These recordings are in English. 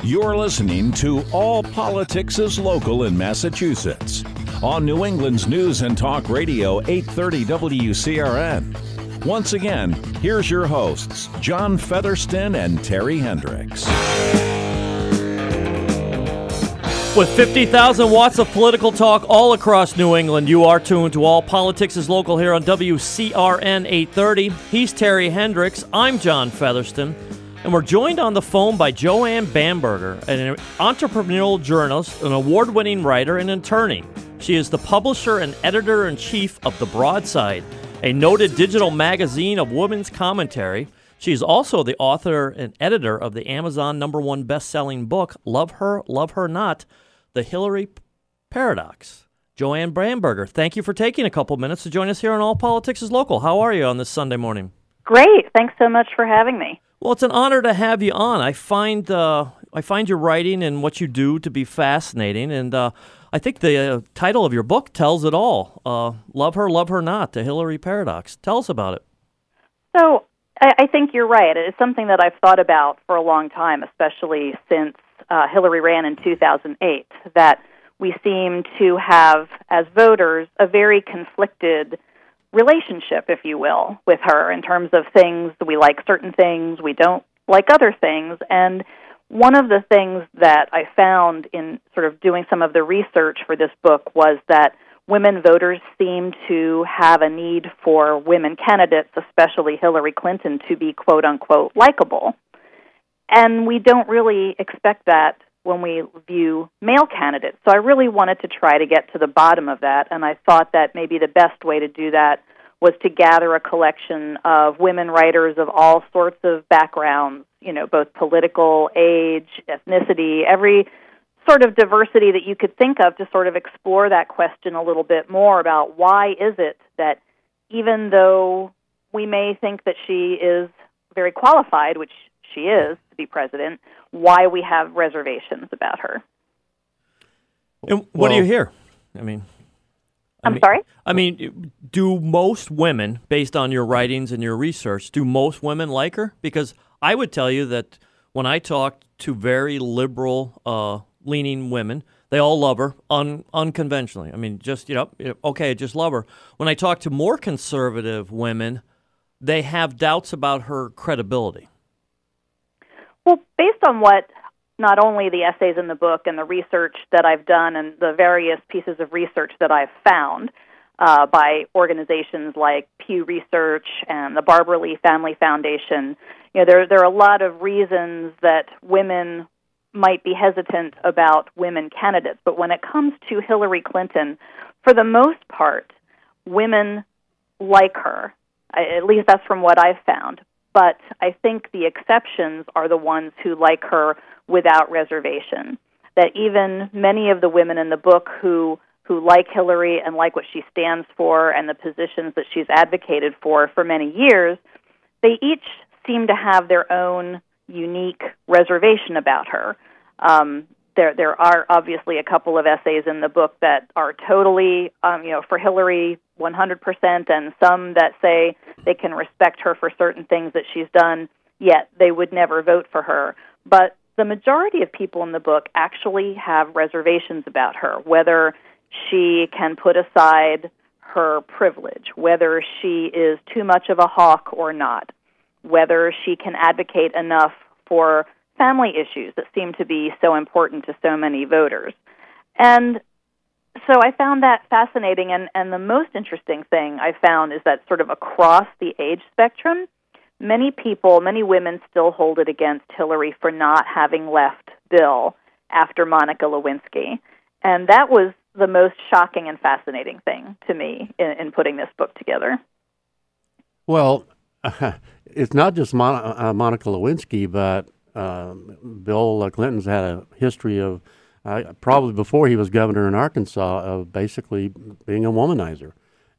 You're listening to All Politics is Local in Massachusetts on New England's News and Talk Radio 830 WCRN. Once again, here's your hosts, John Featherston and Terry Hendricks. With 50,000 watts of political talk all across New England, you are tuned to All Politics is Local here on WCRN 830. He's Terry Hendricks. I'm John Featherston. And we're joined on the phone by Joanne Bamberger, an entrepreneurial journalist, an award-winning writer, and attorney. She is the publisher and editor-in-chief of The Broadside, a noted digital magazine of women's commentary. She is also the author and editor of the Amazon #1 best-selling book, Love Her, Love Her Not, The Hillary Paradox. Joanne Bamberger, thank you for taking a couple minutes to join us here on All Politics is Local. How are you on this Sunday morning? Great. Thanks so much for having me. Well, it's an honor to have you on. I find your writing and what you do to be fascinating, and I think the title of your book tells it all. Love Her, Love Her Not, The Hillary Paradox. Tell us about it. So I think you're right. It's something that I've thought about for a long time, especially since Hillary ran in 2008, that we seem to have, as voters, a very conflicted relationship, if you will, with her in terms of things. We like certain things, we don't like other things. And one of the things that I found in sort of doing some of the research for this book was that women voters seem to have a need for women candidates, especially Hillary Clinton, to be quote-unquote likable. And we don't really expect that when we view male candidates. So I really wanted to try to get to the bottom of that, and I thought that maybe the best way to do that was to gather a collection of women writers of all sorts of backgrounds, both political, age, ethnicity, every sort of diversity that you could think of, to sort of explore that question a little bit more about why is it that even though we may think that she is very qualified, which she is to be president, why we have reservations about her. And what do you hear? I'm sorry? Do most women, based on your writings and your research, do most women like her? Because I would tell you that when I talk to very liberal leaning women, they all love her unconventionally. Just love her. When I talk to more conservative women, they have doubts about her credibility. Well, based on what not only the essays in the book and the research that I've done and the various pieces of research that I've found by organizations like Pew Research and the Barbara Lee Family Foundation, there are a lot of reasons that women might be hesitant about women candidates. But when it comes to Hillary Clinton, for the most part, women like her. At least that's from what I've found. But I think the exceptions are the ones who like her without reservation. That even many of the women in the book who like Hillary and like what she stands for and the positions that she's advocated for many years, they each seem to have their own unique reservation about her. There are obviously a couple of essays in the book that are totally, for Hillary 100%, and some that say they can respect her for certain things that she's done, yet they would never vote for her. But the majority of people in the book actually have reservations about her, whether she can put aside her privilege, whether she is too much of a hawk or not, whether she can advocate enough for family issues that seem to be so important to so many voters. And so I found that fascinating, and the most interesting thing I found is that sort of across the age spectrum, many women still hold it against Hillary for not having left Bill after Monica Lewinsky. And that was the most shocking and fascinating thing to me in putting this book together. Well, it's not just Monica Lewinsky, but Bill Clinton's had a history of, probably before he was governor in Arkansas, of basically being a womanizer.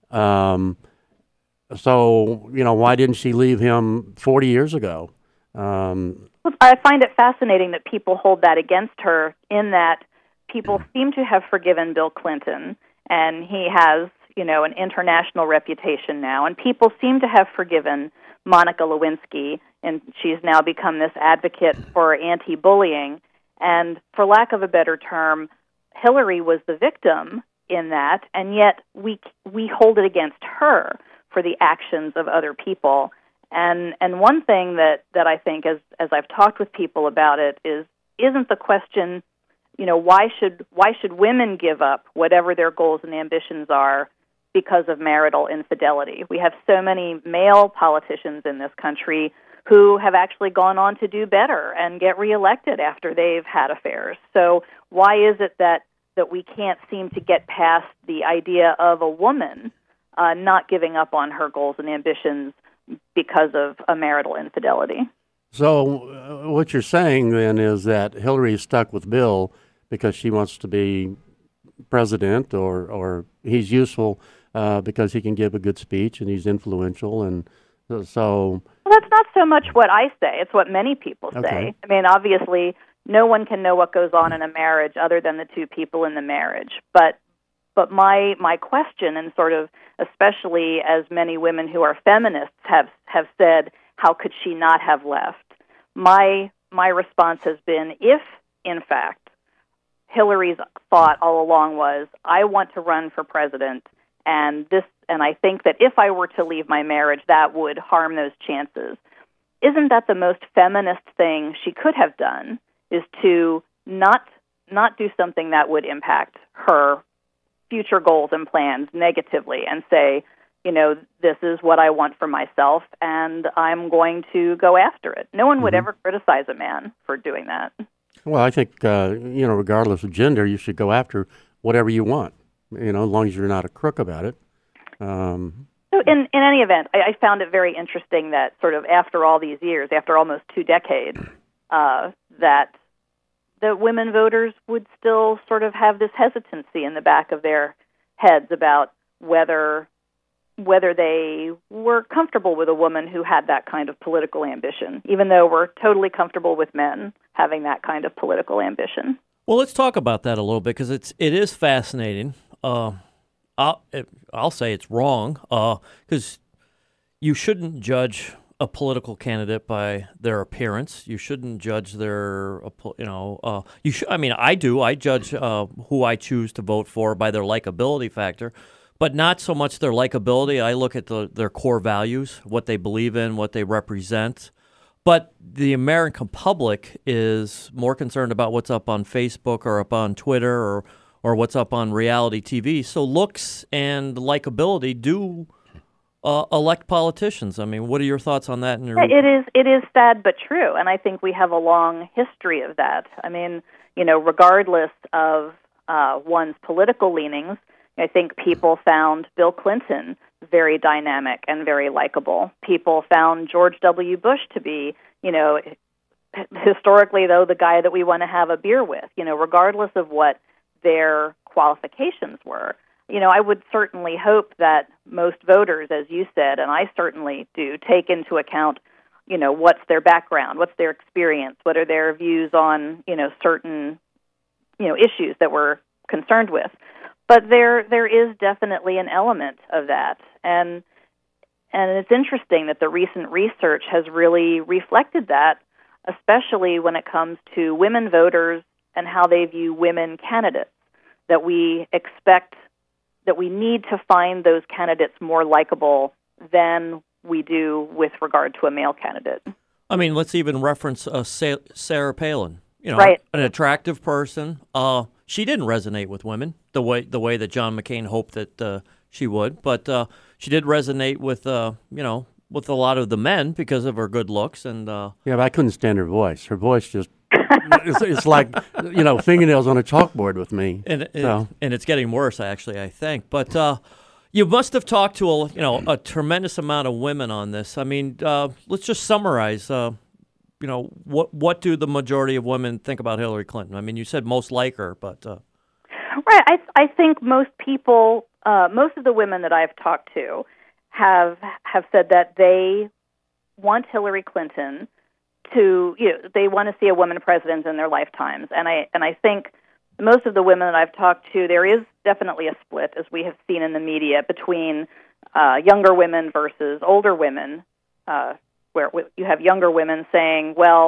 So, why didn't she leave him 40 years ago? I find it fascinating that people hold that against her, in that people seem to have forgiven Bill Clinton, and he has, an international reputation now, and people seem to have forgiven Monica Lewinsky, and she's now become this advocate for anti-bullying. And for lack of a better term, Hillary was the victim in that, and yet we hold it against her for the actions of other people. And one thing that I think, as I've talked with people about it, isn't the question, why should women give up whatever their goals and ambitions are because of marital infidelity? We have so many male politicians in this country who have actually gone on to do better and get reelected after they've had affairs. So why is it that we can't seem to get past the idea of a woman not giving up on her goals and ambitions because of a marital infidelity? So what you're saying then is that Hillary is stuck with Bill because she wants to be president, or he's useful because he can give a good speech and he's influential, and so... Well, that's not so much what I say. It's what many people say. Okay. I mean, obviously, no one can know what goes on in a marriage other than the two people in the marriage. But my question, and sort of especially as many women who are feminists have said, how could she not have left? My response has been, if, in fact, Hillary's thought all along was, I want to run for president, and I think that if I were to leave my marriage, that would harm those chances. Isn't that the most feminist thing she could have done, is to not do something that would impact her future goals and plans negatively and say, this is what I want for myself, and I'm going to go after it. No one would ever criticize a man for doing that. Well, I think, regardless of gender, you should go after whatever you want, as long as you're not a crook about it. So in any event, I found it very interesting that sort of after all these years, after almost 2 decades, that the women voters would still sort of have this hesitancy in the back of their heads about whether they were comfortable with a woman who had that kind of political ambition, even though we're totally comfortable with men having that kind of political ambition. Well, let's talk about that a little bit, because it is fascinating. I'll say it's wrong, because you shouldn't judge a political candidate by their appearance. You shouldn't judge their, you should. I mean, I do. I judge who I choose to vote for by their likability factor, but not so much their likability. I look at their core values, what they believe in, what they represent. But the American public is more concerned about what's up on Facebook or up on Twitter or what's up on reality TV. So looks and likability do elect politicians. I mean, what are your thoughts on that? It is sad but true, and I think we have a long history of that. I mean, regardless of one's political leanings, I think people found Bill Clinton very dynamic and very likable. People found George W. Bush to be, historically, though, the guy that we want to have a beer with, regardless of what their qualifications were. I would certainly hope that most voters, as you said, and I certainly do, take into account, what's their background, what's their experience, what are their views on, certain, issues that we're concerned with. But there is definitely an element of that. And it's interesting that the recent research has really reflected that, especially when it comes to women voters and how they view women candidates, that we expect that we need to find those candidates more likable than we do with regard to a male candidate. I mean, let's even reference Sarah Palin. Right. An attractive person. She didn't resonate with women the way that John McCain hoped that she would, but she did resonate with with a lot of the men because of her good looks and. Yeah, but I couldn't stand her voice. Her voice just. It's like fingernails on a chalkboard with me, and it's getting worse. Actually, I think. But you must have talked to a tremendous amount of women on this. I mean, let's just summarize. What do the majority of women think about Hillary Clinton? I mean, you said most like her, but right. I think most people, most of the women that I've talked to, have said that they want Hillary Clinton to, they want to see a woman president in their lifetimes. And I think most of the women that I've talked to, there is definitely a split, as we have seen in the media, between younger women versus older women, where you have younger women saying, well,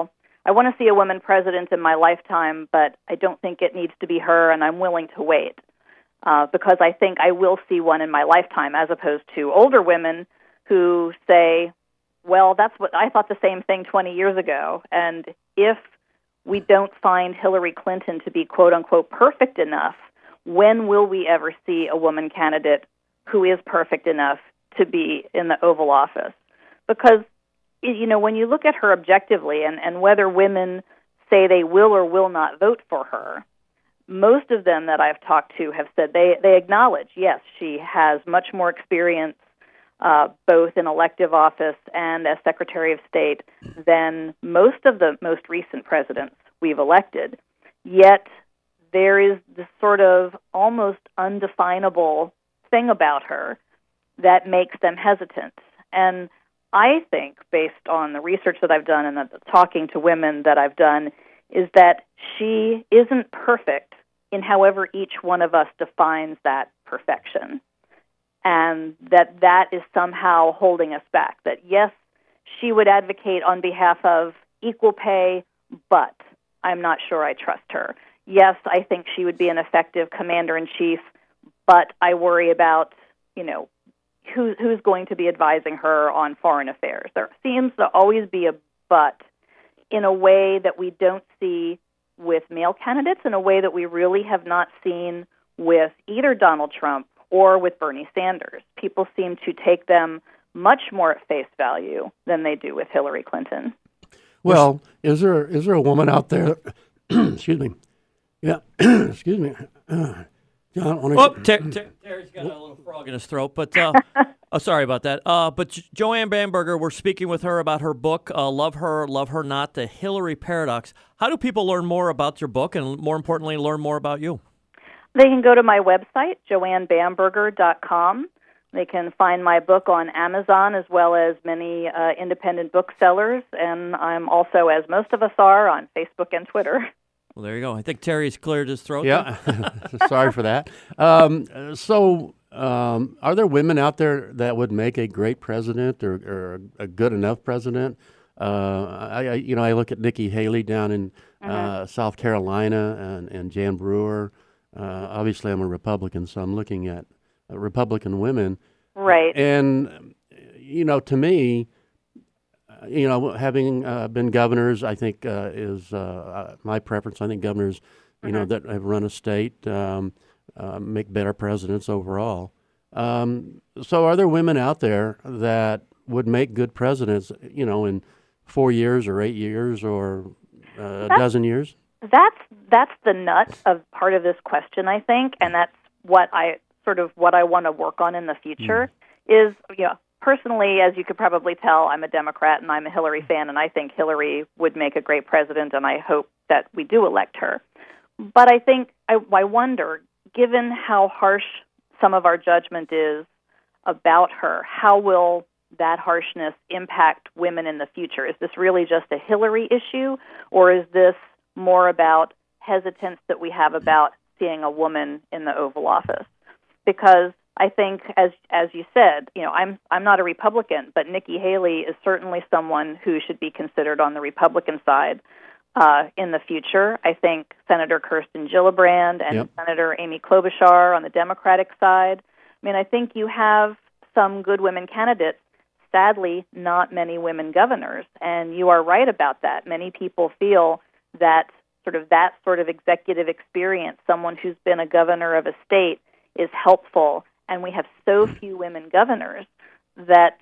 I want to see a woman president in my lifetime, but I don't think it needs to be her, and I'm willing to wait because I think I will see one in my lifetime, as opposed to older women who say, well, that's what I thought the same thing 20 years ago. And if we don't find Hillary Clinton to be, quote unquote, perfect enough, when will we ever see a woman candidate who is perfect enough to be in the Oval Office? Because, you know, when you look at her objectively and whether women say they will or will not vote for her, most of them that I've talked to have said they acknowledge, yes, she has much more experience both in elective office and as Secretary of State than most of the most recent presidents we've elected. Yet there is this sort of almost undefinable thing about her that makes them hesitant. And I think, based on the research that I've done and the talking to women that I've done, is that she isn't perfect in however each one of us defines that perfection. And that is somehow holding us back. That, yes, she would advocate on behalf of equal pay, but I'm not sure I trust her. Yes, I think she would be an effective commander-in-chief, but I worry about, you know, who's going to be advising her on foreign affairs. There seems to always be a but in a way that we don't see with male candidates, in a way that we really have not seen with either Donald Trump or with Bernie Sanders. People seem to take them much more at face value than they do with Hillary Clinton. Well, is there a woman out there? Excuse me. Yeah, excuse me. John, Terry's got a little frog in his throat, but sorry about that. But Joanne Bamberger, we're speaking with her about her book, Love Her, Love Her Not, The Hillary Paradox. How do people learn more about your book and, more importantly, learn more about you? They can go to my website, joannebamberger.com. They can find my book on Amazon as well as many independent booksellers, and I'm also, as most of us are, on Facebook and Twitter. Well, there you go. I think Terry's cleared his throat. Yeah, sorry for that. Are there women out there that would make a great president or a good enough president? I look at Nikki Haley down in South Carolina and Jan Brewer. Obviously, I'm a Republican, so I'm looking at Republican women. Right. And, you know, to me, having been governors, I think is my preference. I think governors, that have run a state make better presidents overall. So are there women out there that would make good presidents, in 4 years or 8 years or a dozen years? That's the nut of part of this question, I think, and that's what I want to work on in the future is, personally, as you could probably tell, I'm a Democrat and I'm a Hillary fan, and I think Hillary would make a great president, and I hope that we do elect her. But I think, I wonder, given how harsh some of our judgment is about her, how will that harshness impact women in the future? Is this really just a Hillary issue, or is this more about hesitance that we have about seeing a woman in the Oval Office? Because I think, as you said, I'm not a Republican, but Nikki Haley is certainly someone who should be considered on the Republican side in the future. I think Senator Kirsten Gillibrand and Senator Amy Klobuchar on the Democratic side. I mean, I think you have some good women candidates. Sadly, not many women governors, and you are right about that. Many people feel that sort of executive experience, someone who's been a governor of a state, is helpful. And we have so few women governors that's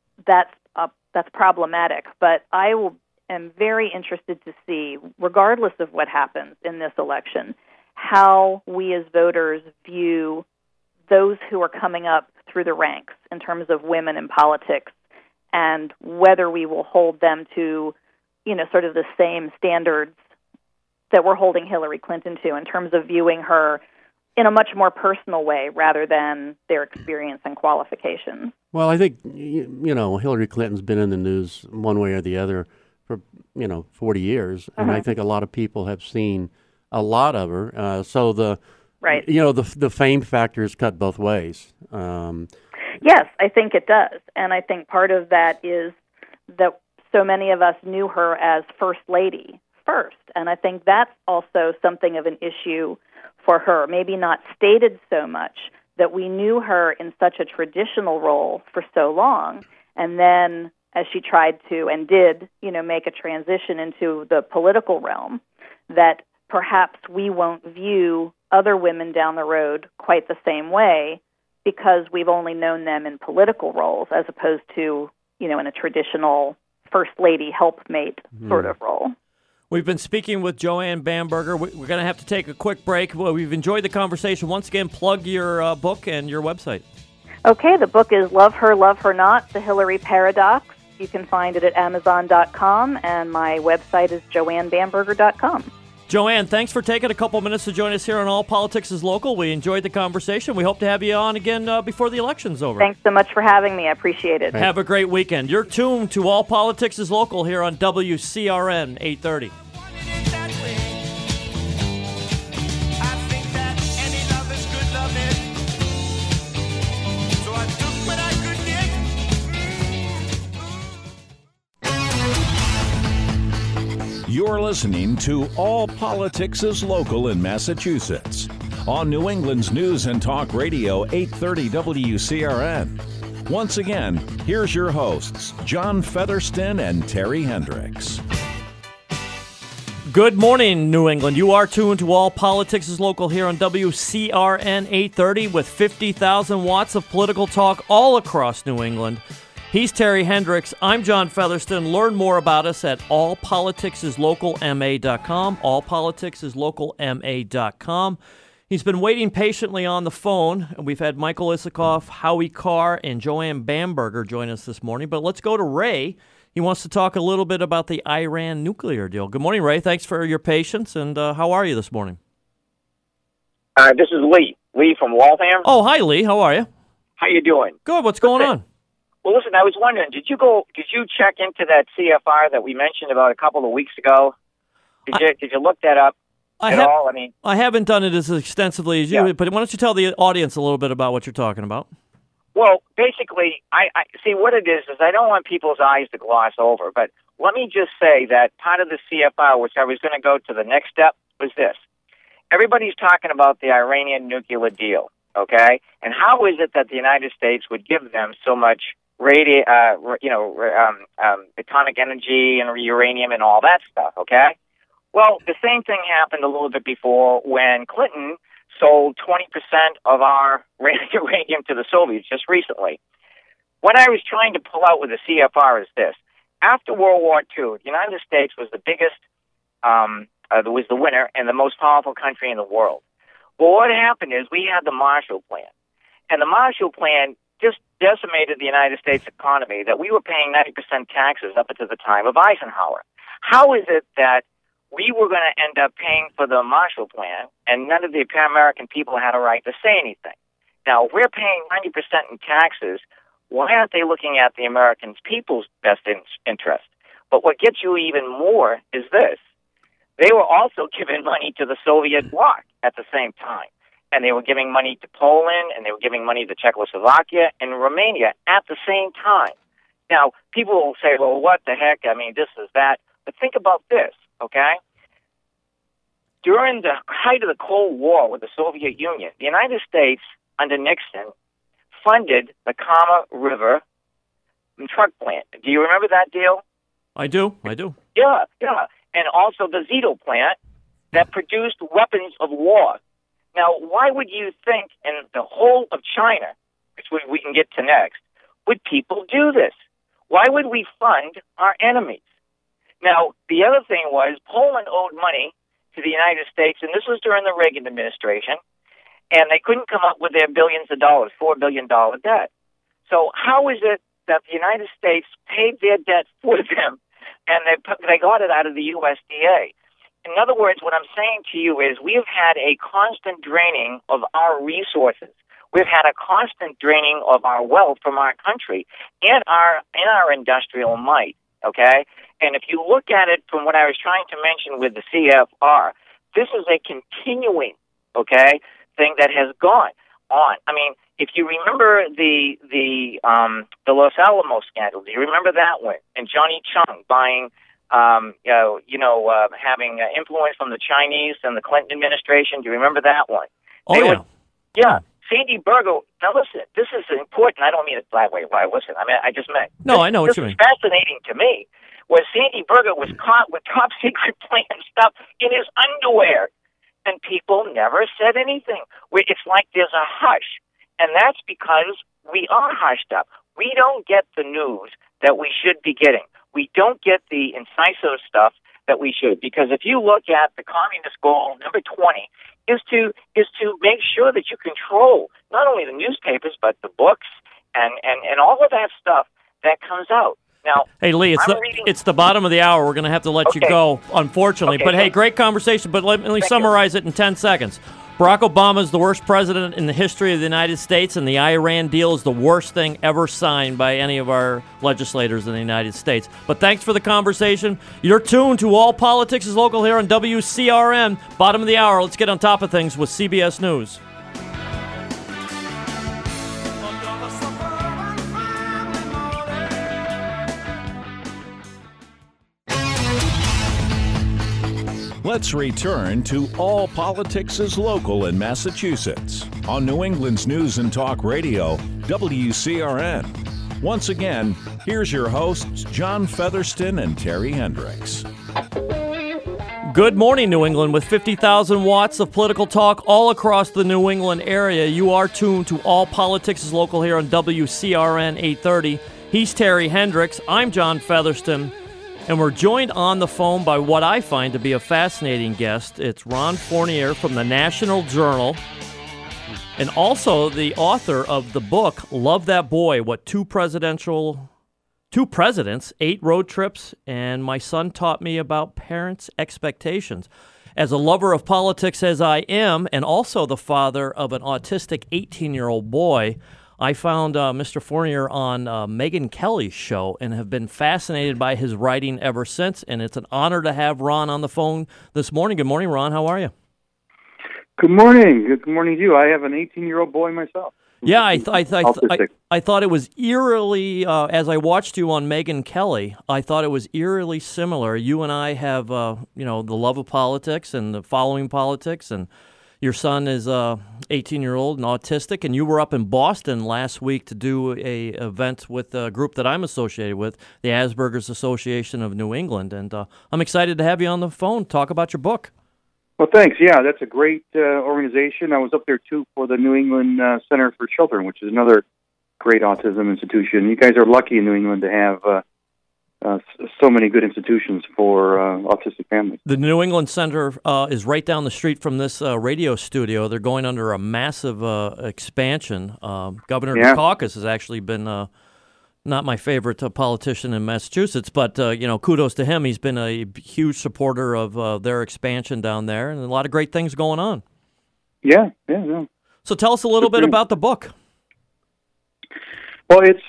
problematic. But I am very interested to see, regardless of what happens in this election, how we as voters view those who are coming up through the ranks in terms of women in politics, and whether we will hold them to, sort of the same standards that we're holding Hillary Clinton to in terms of viewing her in a much more personal way rather than their experience and qualifications. Well, I think, Hillary Clinton's been in the news one way or the other for, 40 years. And I think a lot of people have seen a lot of her. So the fame factor is cut both ways. Yes, I think it does. And I think part of that is that so many of us knew her as First Lady first. And I think that's also something of an issue for her, maybe not stated so much, that we knew her in such a traditional role for so long. And then as she tried to and did, make a transition into the political realm, that perhaps we won't view other women down the road quite the same way because we've only known them in political roles as opposed to, in a traditional First Lady helpmate sort of role. We've been speaking with Joanne Bamberger. We're going to have to take a quick break. Well, we've enjoyed the conversation. Once again, plug your book and your website. Okay, the book is Love Her Not, The Hillary Paradox. You can find it at Amazon.com, and my website is JoanneBamberger.com. Joanne, thanks for taking a couple minutes to join us here on All Politics is Local. We enjoyed the conversation. We hope to have you on again before the election's over. Thanks so much for having me. I appreciate it. Have a great weekend. You're tuned to All Politics is Local here on WCRN 830. You're listening to All Politics is Local in Massachusetts on New England's News and Talk Radio 830 WCRN. Once again, here's your hosts, John Featherston and Terry Hendricks. Good morning, New England. You are tuned to All Politics is Local here on WCRN 830 with 50,000 watts of political talk all across New England. He's Terry Hendricks. I'm John Featherston. Learn more about us at allpoliticsislocalma.com, allpoliticsislocalma.com. He's been waiting patiently on the phone. We've had Michael Isikoff, Howie Carr, and Joanne Bamberger join us this morning. But let's go to Ray. He wants to talk a little bit about the Iran nuclear deal. Good morning, Ray. Thanks for your patience. And how are you this morning? This is Lee. Lee from Waltham. Oh, hi, Lee. How are you? How you doing? Good. What's going on? Well, listen, I was wondering, did you check into that CFR that we mentioned about a couple of weeks ago? Did you look that up at all? I haven't done it as extensively as you, but why don't you tell the audience a little bit about what you're talking about? Well, basically, I see what it is I don't want people's eyes to gloss over, but let me just say that part of the CFR, which I was going to go to the next step, was this. Everybody's talking about the Iranian nuclear deal, okay? And how is it that the United States would give them so much atomic energy and uranium and all that stuff, okay? Well, the same thing happened a little bit before when Clinton sold 20% of our uranium to the Soviets just recently. What I was trying to pull out with the CFR is this. After World War II, the United States was the biggest, was the winner and the most powerful country in the world. Well, what happened is we had the Marshall Plan. And the Marshall Plan just decimated the United States economy, that we were paying 90% taxes up until the time of Eisenhower. How is it that we were going to end up paying for the Marshall Plan and none of the American people had a right to say anything? Now, if we're paying 90% in taxes, why aren't they looking at the American people's best interest? But what gets you even more is this. They were also giving money to the Soviet bloc at the same time. And they were giving money to Poland, and they were giving money to Czechoslovakia and Romania at the same time. Now, people will say, well, what the heck? This is that. But think about this, okay? During the height of the Cold War with the Soviet Union, the United States, under Nixon, funded the Kama River truck plant. Do you remember that deal? I do. Yeah. And also the Zito plant that produced weapons of war. Now, why would you think in the whole of China, which we can get to next, would people do this? Why would we fund our enemies? Now, the other thing was Poland owed money to the United States, and this was during the Reagan administration, and they couldn't come up with their billions of dollars, $4 billion debt. So how is it that the United States paid their debt for them, and they got it out of the USDA? In other words, what I'm saying to you is we have had a constant draining of our resources. We've had a constant draining of our wealth from our country and our industrial might, okay? And if you look at it from what I was trying to mention with the CFR, this is a continuing, okay, thing that has gone on. if you remember the Los Alamos scandal, do you remember that one? And Johnny Chung buying, having influence from the Chinese and the Clinton administration. Do you remember that one? Yeah. Sandy Berger. Now listen, this is important. I don't mean it that way. Why? Listen, I just meant. No, I know what you mean. This is fascinating to me. Was Sandy Berger was caught with top secret plan stuff in his underwear, and people never said anything. It's like there's a hush, and that's because we are hushed up. We don't get the news that we should be getting. We don't get the incisive stuff that we should, because if you look at the communist goal, number 20, is to make sure that you control not only the newspapers but the books and all of that stuff that comes out. Now, hey, Lee, it's the bottom of the hour. We're going to have to let you go, unfortunately. But, hey, great conversation. But let me summarize it in 10 seconds. Barack Obama is the worst president in the history of the United States, and the Iran deal is the worst thing ever signed by any of our legislators in the United States. But thanks for the conversation. You're tuned to All Politics is Local here on WCRN. Bottom of the hour. Let's get on top of things with CBS News. Let's return to All Politics is Local in Massachusetts on New England's News and Talk Radio, WCRN. Once again, here's your hosts, John Featherston and Terry Hendricks. Good morning, New England. With 50,000 watts of political talk all across the New England area, you are tuned to All Politics is Local here on WCRN 830. He's Terry Hendricks. I'm John Featherston. And we're joined on the phone by what I find to be a fascinating guest. It's Ron Fournier from the National Journal, and also the author of the book, Love That Boy, What Two Presidents, 8 Road Trips, and My Son Taught Me About Parents' Expectations. As a lover of politics as I am, and also the father of an autistic 18-year-old boy, I found Mr. Fournier on Megyn Kelly's show and have been fascinated by his writing ever since, and it's an honor to have Ron on the phone this morning. Good morning, Ron. How are you? Good morning. Good morning to you. I have an 18-year-old boy myself. Yeah, I thought it was eerily, as I watched you on Megyn Kelly, I thought it was eerily similar. You and I have, the love of politics and the following politics, and your son is 18-year-old and autistic, and you were up in Boston last week to do a event with a group that I'm associated with, the Asperger's Association of New England, and I'm excited to have you on the phone, talk about your book. Well, thanks. Yeah, that's a great organization. I was up there, too, for the New England Center for Children, which is another great autism institution. You guys are lucky in New England to have so many good institutions for autistic families. The New England Center is right down the street from this radio studio. They're going under a massive expansion. Governor Dukakis has actually been not my favorite politician in Massachusetts, but kudos to him. He's been a huge supporter of their expansion down there, and a lot of great things going on. Yeah. So tell us a little bit about the book. Well, it's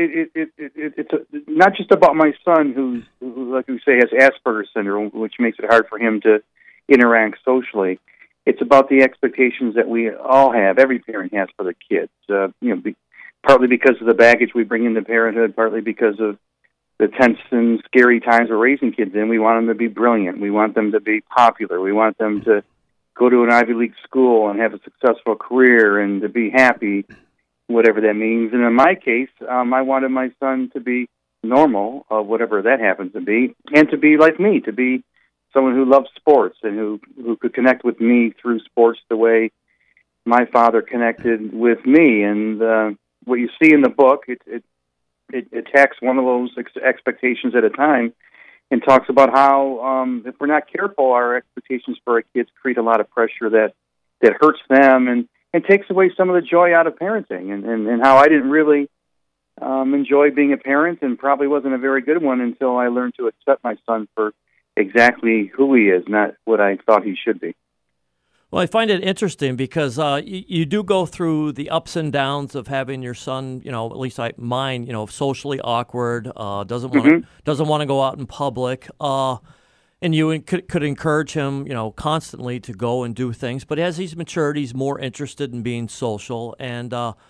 not just about my son, who, like we say, has Asperger's syndrome, which makes it hard for him to interact socially. It's about the expectations that we all have, every parent has for their kids. Partly because of the baggage we bring into parenthood, partly because of the tense and scary times we're raising kids in. We want them to be brilliant. We want them to be popular. We want them to go to an Ivy League school and have a successful career and to be happy, whatever that means. And in my case, I wanted my son to be normal, whatever that happens to be, and to be like me, to be someone who loves sports and who could connect with me through sports the way my father connected with me. And what you see in the book, it attacks one of those expectations at a time and talks about how, if we're not careful, our expectations for our kids create a lot of pressure that hurts them and takes away some of the joy out of parenting, and how I didn't really enjoy being a parent, and probably wasn't a very good one until I learned to accept my son for exactly who he is, not what I thought he should be. Well, I find it interesting because you do go through the ups and downs of having your son, at least mine, socially awkward, doesn't want to go out in public, and you could encourage him, constantly to go and do things. But as he's matured, he's more interested in being social. And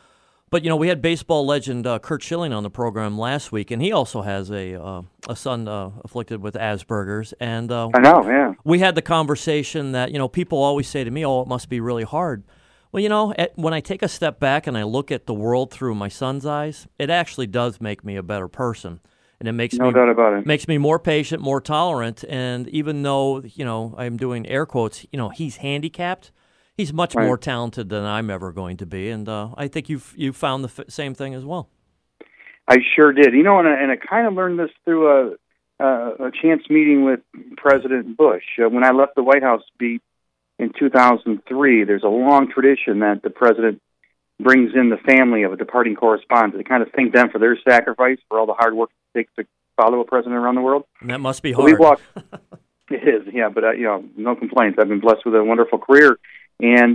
But, we had baseball legend Curt Schilling on the program last week, and he also has a son afflicted with Asperger's. And I know, yeah. we had the conversation that, people always say to me, oh, it must be really hard. Well, when I take a step back and I look at the world through my son's eyes, it actually does make me a better person. And it makes no doubt about it. Makes me more patient, more tolerant. And even though, I'm doing air quotes, he's handicapped, he's much more talented than I'm ever going to be, and I think you found the same thing as well. I sure did. And I kind of learned this through a chance meeting with President Bush. When I left the White House beat in 2003, there's a long tradition that the president brings in the family of a departing correspondent to kind of thank them for their sacrifice, for all the hard work it takes to follow a president around the world. And that must be So hard. It is, yeah, but no complaints. I've been blessed with a wonderful career. And,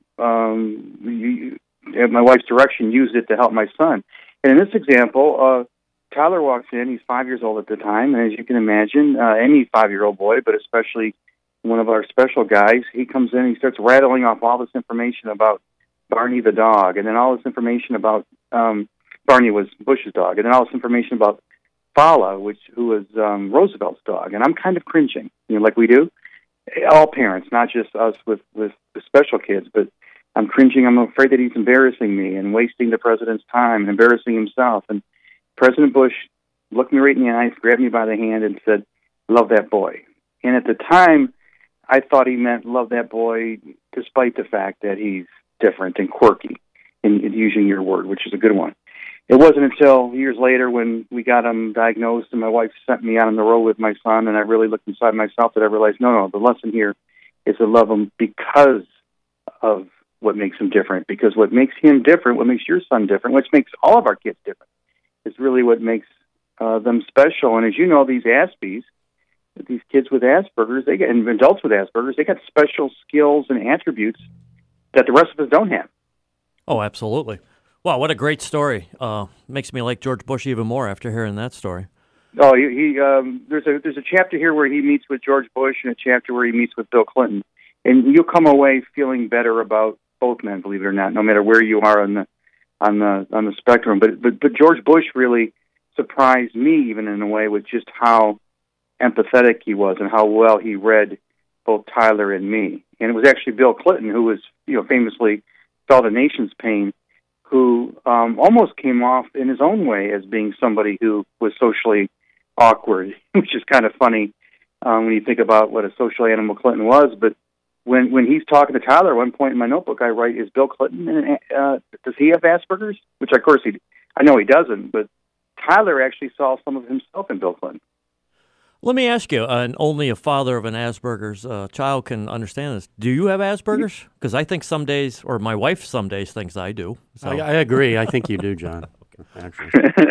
at my wife's direction, used it to help my son. And in this example, Tyler walks in. He's 5 years old at the time. And as you can imagine, any 5-year-old boy, but especially one of our special guys, he comes in and he starts rattling off all this information about Barney the dog, and then all this information about Barney was Bush's dog, and then all this information about Fala, who was Roosevelt's dog. And I'm kind of cringing, like we do. All parents, not just us with special kids, but I'm cringing. I'm afraid that he's embarrassing me and wasting the president's time and embarrassing himself. And President Bush looked me right in the eyes, grabbed me by the hand, and said, "Love that boy." And at the time, I thought he meant love that boy despite the fact that he's different and quirky, in using your word, which is a good one. It wasn't until years later when we got him diagnosed and my wife sent me out on the road with my son and I really looked inside myself that I realized, no, the lesson here is to love him because of what makes him different. Because what makes him different, what makes your son different, which makes all of our kids different, is really what makes them special. And as you know, these Aspies, these kids with Asperger's, and adults with Asperger's, they got special skills and attributes that the rest of us don't have. Oh, absolutely. Wow, what a great story. Makes me like George Bush even more after hearing that story. Oh, there's a chapter here where he meets with George Bush and a chapter where he meets with Bill Clinton. And you'll come away feeling better about both men, believe it or not, no matter where you are on the spectrum. But George Bush really surprised me, even in a way, with just how empathetic he was and how well he read both Tyler and me. And it was actually Bill Clinton, who was, famously felt a nation's pain, who almost came off in his own way as being somebody who was socially awkward, which is kind of funny when you think about what a social animal Clinton was. But when he's talking to Tyler, at one point in my notebook I write, is Bill Clinton, does he have Asperger's? Which, of course, I know he doesn't, but Tyler actually saw some of himself in Bill Clinton. Let me ask you, and only a father of an Asperger's child can understand this. Do you have Asperger's? Because I think some days, or my wife some days thinks I do. So. I agree. I think you do, John. Actually.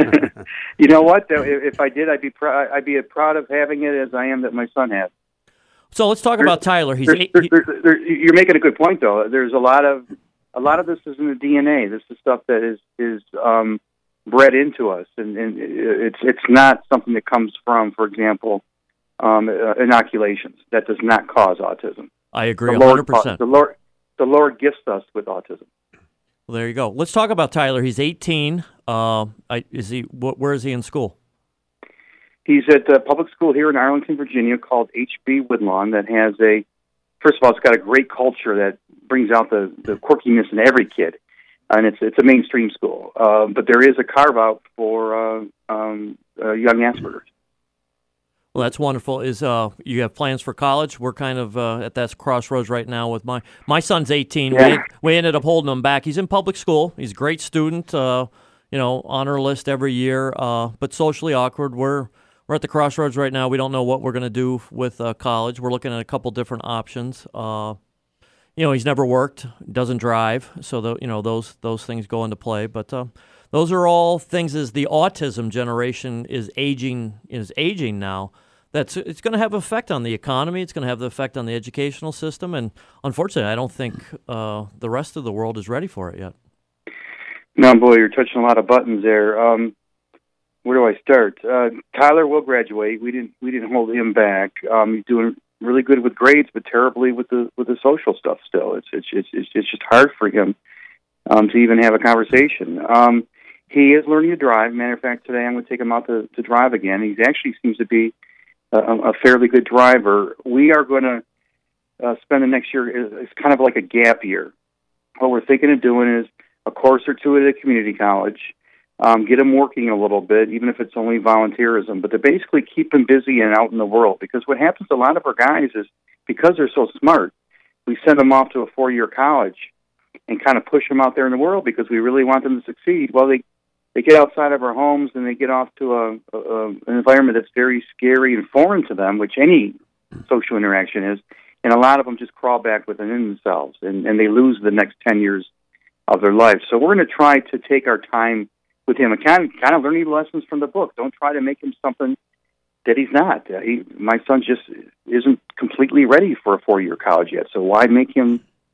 You know what? If I did, I'd be proud of having it as I am that my son has. So let's talk about Tyler. You're making a good point, though. There's a lot of this is in the DNA. This is stuff that is bred into us, and it's not something that comes from, for example, inoculations. That does not cause autism. I agree 100%. The Lord gifts us with autism. Well, there you go. Let's talk about Tyler. He's 18. Where is he in school? He's at a public school here in Arlington, Virginia, called H.B. Woodlawn. That has first of all, it's got a great culture that brings out the quirkiness in every kid. And it's a mainstream school, but there is a carve out for young Asperger's. Well, that's wonderful. You have plans for college? We're kind of at that crossroads right now with my son's 18. Yeah. We ended up holding him back. He's in public school. He's a great student. Honor list every year, but socially awkward. We're at the crossroads right now. We don't know what we're going to do with college. We're looking at a couple different options. He's never worked, doesn't drive, so those things go into play. But those are all things as the autism generation is aging now. It's going to have an effect on the economy. It's going to have the effect on the educational system, and unfortunately, I don't think the rest of the world is ready for it yet. No, boy, you're touching a lot of buttons there. Where do I start? Tyler will graduate. We didn't hold him back. He's doing really good with grades, but terribly with the social stuff still. It's just hard for him. to even have a conversation. He is learning to drive. Matter of fact, today I'm going to take him out to drive again. He actually seems to be a fairly good driver. We are going to spend the next year, it's kind of like a gap year. What we're thinking of doing is a course or two at a community college, get him working a little bit, even if it's only volunteerism, but to basically keep him busy and out in the world. Because what happens to a lot of our guys is, because they're so smart, we send them off to a 4-year college and kind of push them out there in the world because we really want them to succeed. Well, they get outside of our homes and they get off to an environment that's very scary and foreign to them, which any social interaction is, and a lot of them just crawl back within themselves, and they lose the next 10 years of their life. So we're going to try to take our time with him and kind of learning lessons from the book. Don't try to make him something that he's not. My son just isn't completely ready for a 4-year college yet, so why make him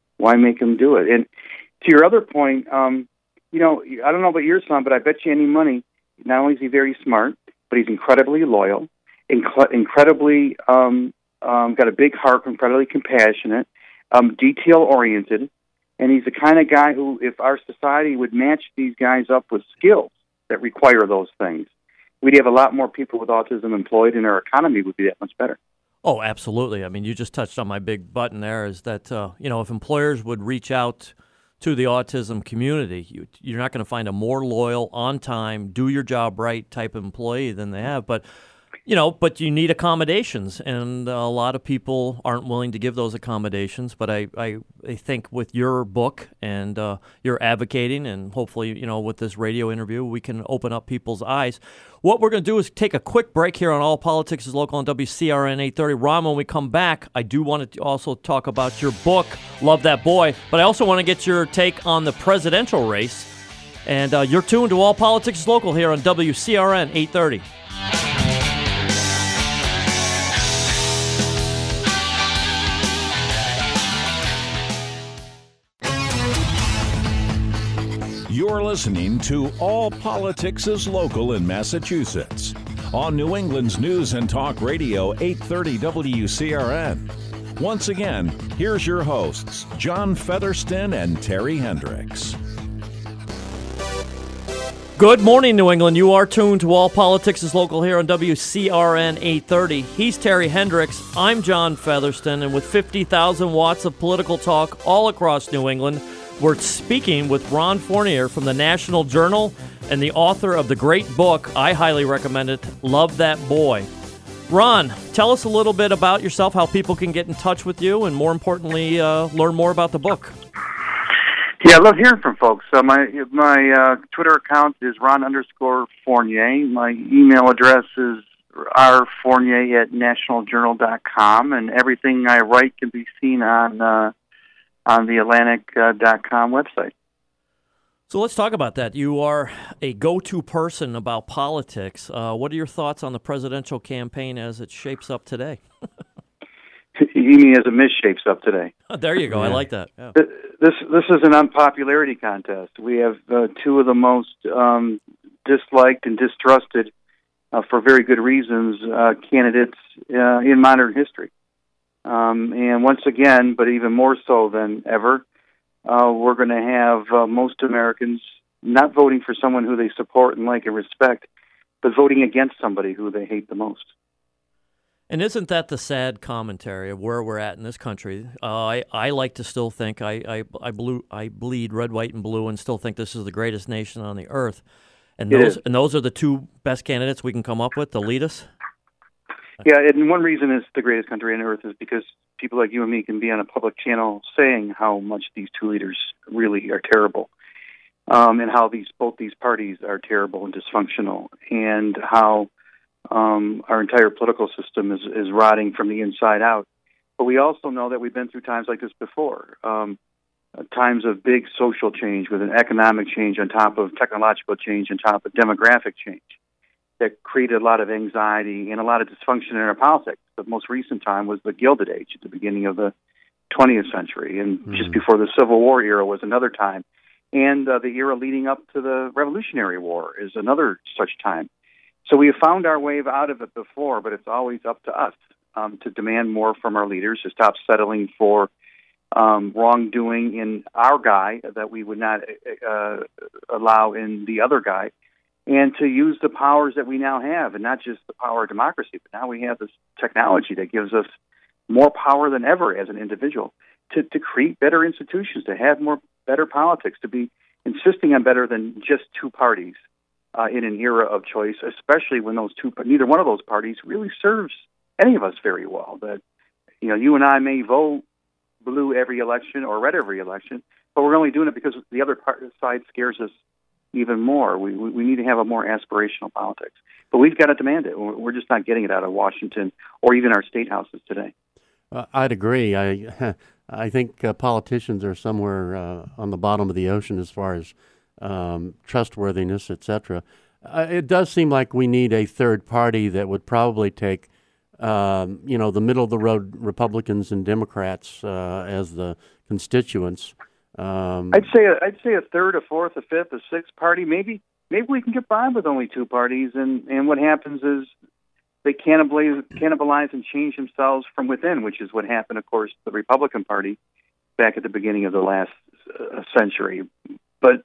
do it? And to your other point, I don't know about your son, but I bet you any money, not only is he very smart, but he's incredibly loyal, incredibly got a big heart, incredibly compassionate, detail-oriented, and he's the kind of guy who, if our society would match these guys up with skills that require those things, we'd have a lot more people with autism employed, and our economy would be that much better. Oh, absolutely. I mean, you just touched on my big button there, is that, if employers would reach out to the autism community, you're not going to find a more loyal, on-time, do-your-job-right type of employee than they have. But you need accommodations, and a lot of people aren't willing to give those accommodations. But I think with your book and your advocating, and hopefully, with this radio interview, we can open up people's eyes. What we're going to do is take a quick break here on All Politics is Local on WCRN 830. Ron, when we come back, I do want to also talk about your book, Love That Boy, but I also want to get your take on the presidential race. And you're tuned to All Politics is Local here on WCRN 830. You're listening to All Politics is Local in Massachusetts on New England's News and Talk Radio 830 WCRN. Once again, here's your hosts, John Featherston and Terry Hendricks. Good morning, New England. You are tuned to All Politics is Local here on WCRN 830. He's Terry Hendricks. I'm John Featherston, and with 50,000 watts of political talk all across New England, we're speaking with Ron Fournier from the National Journal and the author of the great book, I highly recommend it, Love That Boy. Ron, tell us a little bit about yourself, how people can get in touch with you, and more importantly, learn more about the book. Yeah, I love hearing from folks. My Twitter account is Ron_Fournier. My email address is rfournier@nationaljournal.com, and everything I write can be seen on the Atlantic.com website. So let's talk about that. You are a go-to person about politics. What are your thoughts on the presidential campaign as it shapes up today? You mean as it misshapes up today? There you go. Yeah. I like that. Yeah. This is an unpopularity contest. We have two of the most disliked and distrusted, for very good reasons, candidates in modern history. And once again, but even more so than ever, we're going to have most Americans not voting for someone who they support and like and respect, but voting against somebody who they hate the most. And isn't that the sad commentary of where we're at in this country? I like to still think I bleed red, white, and blue, and still think this is the greatest nation on the earth. And those are the two best candidates we can come up with to lead us. Yeah, and one reason it's the greatest country on earth is because people like you and me can be on a public channel saying how much these two leaders really are terrible, and how both these parties are terrible and dysfunctional, and how our entire political system is rotting from the inside out. But we also know that we've been through times like this before, times of big social change with an economic change on top of technological change on top of demographic change that created a lot of anxiety and a lot of dysfunction in our politics. The most recent time was the Gilded Age at the beginning of the 20th century, and just before the Civil War era was another time. And the era leading up to the Revolutionary War is another such time. So we have found our way out of it before, but it's always up to us to demand more from our leaders, to stop settling for wrongdoing in our guy that we would not allow in the other guy, and to use the powers that we now have, and not just the power of democracy, but now we have this technology that gives us more power than ever as an individual to create better institutions, to have better politics, to be insisting on better than just two parties in an era of choice, especially when neither one of those parties really serves any of us very well. That you and I may vote blue every election or red every election, but we're only doing it because the other side scares us even more. We need to have a more aspirational politics, but we've got to demand it. We're just not getting it out of Washington or even our state houses today. I'd agree. I think politicians are somewhere on the bottom of the ocean as far as trustworthiness, etc. It does seem like we need a third party that would probably take, the middle of the road Republicans and Democrats as the constituents. I'd say a third, a fourth, a fifth, a sixth party. Maybe we can get by with only two parties, and what happens is they cannibalize and change themselves from within, which is what happened, of course, to the Republican Party back at the beginning of the last century. But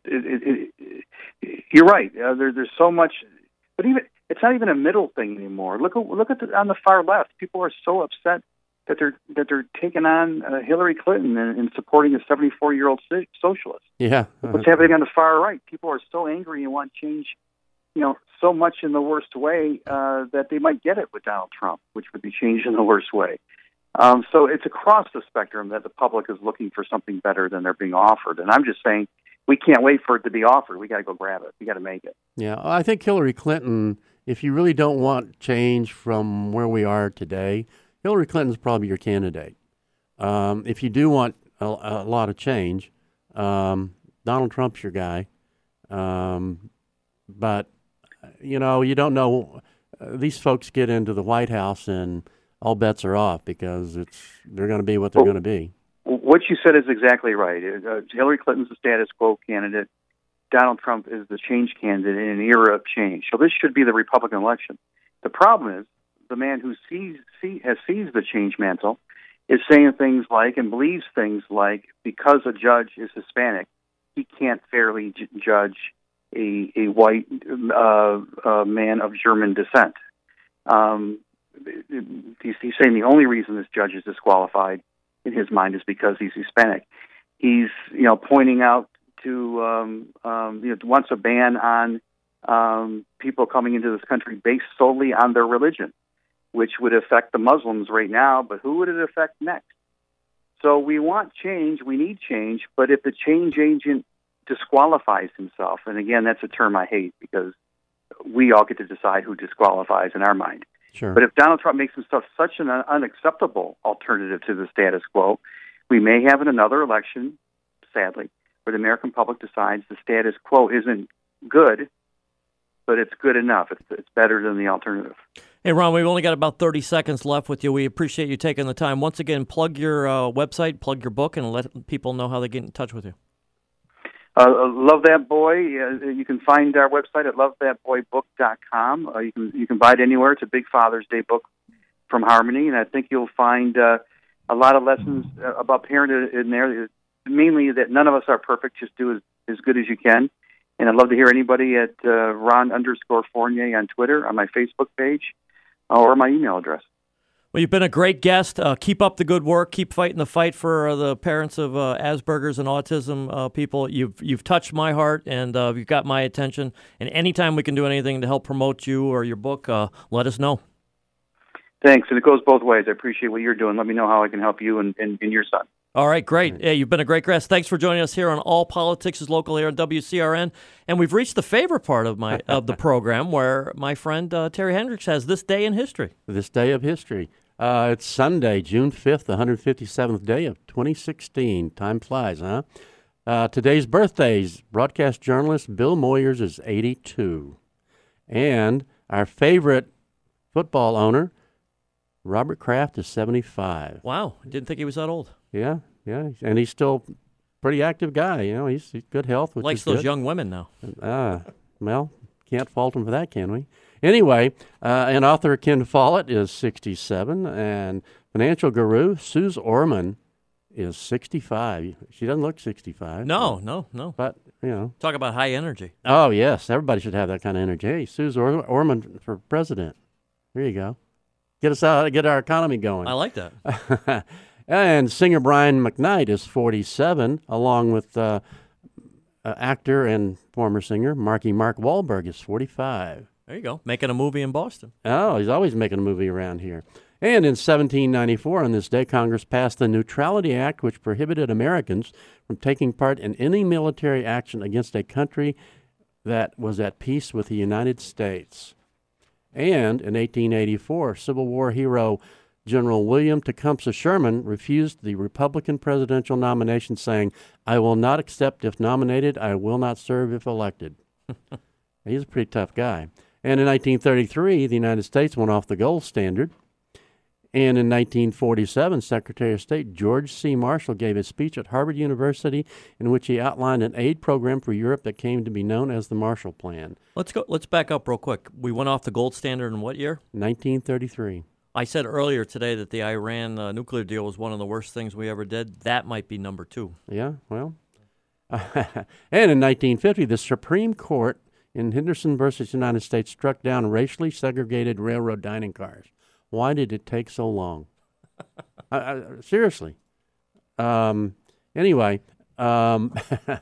you're right. There's so much, but it's not even a middle thing anymore. Look at on the far left. People are so upset that they're taking on Hillary Clinton and supporting a 74-year-old socialist. Yeah. What's happening on the far right? People are so angry and want change, so much in the worst way that they might get it with Donald Trump, which would be changed in the worst way. So it's across the spectrum that the public is looking for something better than they're being offered. And I'm just saying we can't wait for it to be offered. We got to go grab it. We got to make it. Yeah, I think Hillary Clinton, if you really don't want change from where we are today, Hillary Clinton's probably your candidate. If you do want a lot of change, Donald Trump's your guy. But, you don't know. These folks get into the White House and all bets are off because they're going to be what they're going to be. What you said is exactly right. Hillary Clinton's the status quo candidate. Donald Trump is the change candidate in an era of change. So this should be the Republican election. The problem is the man who has seized the change mantle is saying things like and believes things like because a judge is Hispanic, he can't fairly judge a white man of German descent. He's saying the only reason this judge is disqualified in his mind is because he's Hispanic. He's pointing out to wants a ban on people coming into this country based solely on their religion, which would affect the Muslims right now, but who would it affect next? So we want change, we need change, but if the change agent disqualifies himself, and again, that's a term I hate because we all get to decide who disqualifies in our mind. Sure. But if Donald Trump makes himself such an unacceptable alternative to the status quo, we may have another election, sadly, where the American public decides the status quo isn't good, but it's good enough. It's better than the alternative. Hey, Ron, we've only got about 30 seconds left with you. We appreciate you taking the time. Once again, plug your website, plug your book, and let people know how they get in touch with you. Love That Boy. You can find our website at lovethatboybook.com. You can buy it anywhere. It's a big Father's Day book from Harmony, and I think you'll find a lot of lessons about parenthood in there. Mainly that none of us are perfect. Just do as good as you can. And I'd love to hear anybody at Ron_Fournier on Twitter, on my Facebook page, or my email address. Well, you've been a great guest. Keep up the good work. Keep fighting the fight for the parents of Asperger's and autism people. You've touched my heart, and you've got my attention. And anytime we can do anything to help promote you or your book, let us know. Thanks, and it goes both ways. I appreciate what you're doing. Let me know how I can help you and your son. All right, great. Yeah, you've been a great guest. Thanks for joining us here on All Politics is Local here on WCRN. And we've reached the favorite part of the program where my friend Terry Hendricks has This Day in History. This Day of History. It's Sunday, June 5th, the 157th day of 2016. Time flies, huh? Today's birthdays, broadcast journalist Bill Moyers is 82. And our favorite football owner, Robert Kraft, is 75. Wow, I didn't think he was that old. Yeah, and he's still a pretty active guy. He's good health, which likes is those good. Young women now. Well, can't fault him for that, can we? Anyway, and author Ken Follett is 67, and financial guru Suze Orman is 65. She doesn't look 65. No. But, Talk about high energy. Oh, yes. Everybody should have that kind of energy. Hey, Suze Orman for president. Here you go. Get us out, get our economy going. I like that. And singer Brian McKnight is 47, along with actor and former singer Mark Wahlberg is 45. There you go. Making a movie in Boston. Oh, he's always making a movie around here. And in 1794, on this day, Congress passed the Neutrality Act, which prohibited Americans from taking part in any military action against a country that was at peace with the United States. And in 1884, Civil War hero General William Tecumseh Sherman refused the Republican presidential nomination, saying, "I will not accept if nominated. I will not serve if elected." He's a pretty tough guy. And in 1933, the United States went off the gold standard. And in 1947, Secretary of State George C. Marshall gave a speech at Harvard University in which he outlined an aid program for Europe that came to be known as the Marshall Plan. Let's back up real quick. We went off the gold standard in what year? 1933. I said earlier today that the Iran nuclear deal was one of the worst things we ever did. That might be number 2. Yeah, well. And in 1950, the Supreme Court in Henderson versus United States struck down racially segregated railroad dining cars. Why did it take so long? Seriously. Anyway, and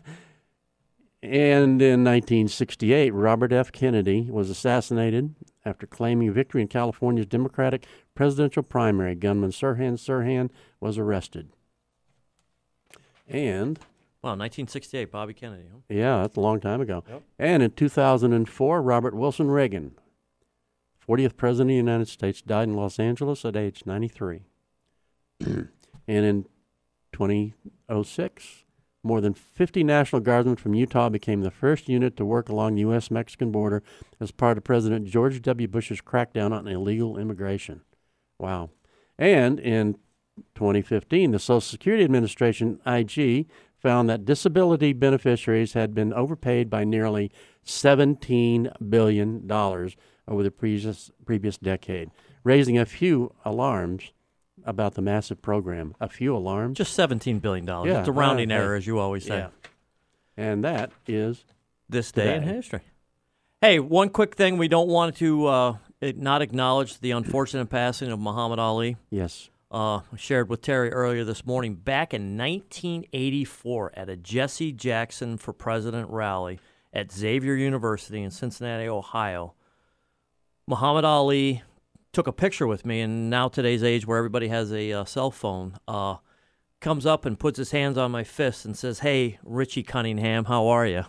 in 1968, Robert F. Kennedy was assassinated after claiming victory in California's Democratic presidential primary. Gunman Sirhan Sirhan was arrested. And... Wow, 1968, Bobby Kennedy. Huh? Yeah, that's a long time ago. Yep. And in 2004, Robert Wilson Reagan, 40th President of the United States, died in Los Angeles at age 93. And in 2006, more than 50 National Guardsmen from Utah became the first unit to work along the U.S.-Mexican border as part of President George W. Bush's crackdown on illegal immigration. Wow. And in 2015, the Social Security Administration, IG, found that disability beneficiaries had been overpaid by nearly $17 billion over the previous decade, raising a few alarms about the massive program. A few alarms. Just $17 billion. Yeah, it's a rounding error, as you always say. Yeah. And that is this day in history. Hey, one quick thing. We don't want to not acknowledge the unfortunate passing of Muhammad Ali. Yes. Shared with Terry earlier this morning. Back in 1984 at a Jesse Jackson for President rally at Xavier University in Cincinnati, Ohio, Muhammad Ali took a picture with me, and now today's age where everybody has a cell phone, comes up and puts his hands on my fist and says, "Hey, Richie Cunningham, how are you?"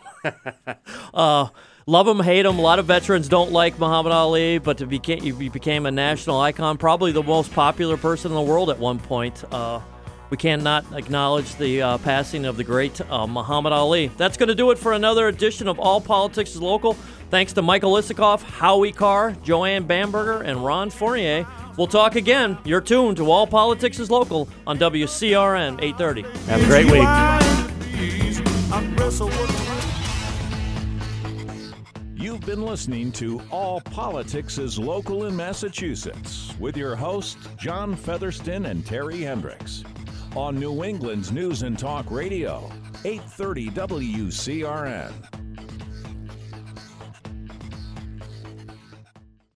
Love him, hate him. A lot of veterans don't like Muhammad Ali, but he became a national icon, probably the most popular person in the world at one point. We cannot acknowledge the passing of the great Muhammad Ali. That's going to do it for another edition of All Politics is Local. Thanks to Michael Isikoff, Howie Carr, Joanne Bamberger, and Ron Fournier. We'll talk again. You're tuned to All Politics is Local on WCRN 830. Have a great week. You've been listening to All Politics is Local in Massachusetts with your hosts, John Featherston and Terry Hendricks, on New England's News and Talk Radio, 830 WCRN.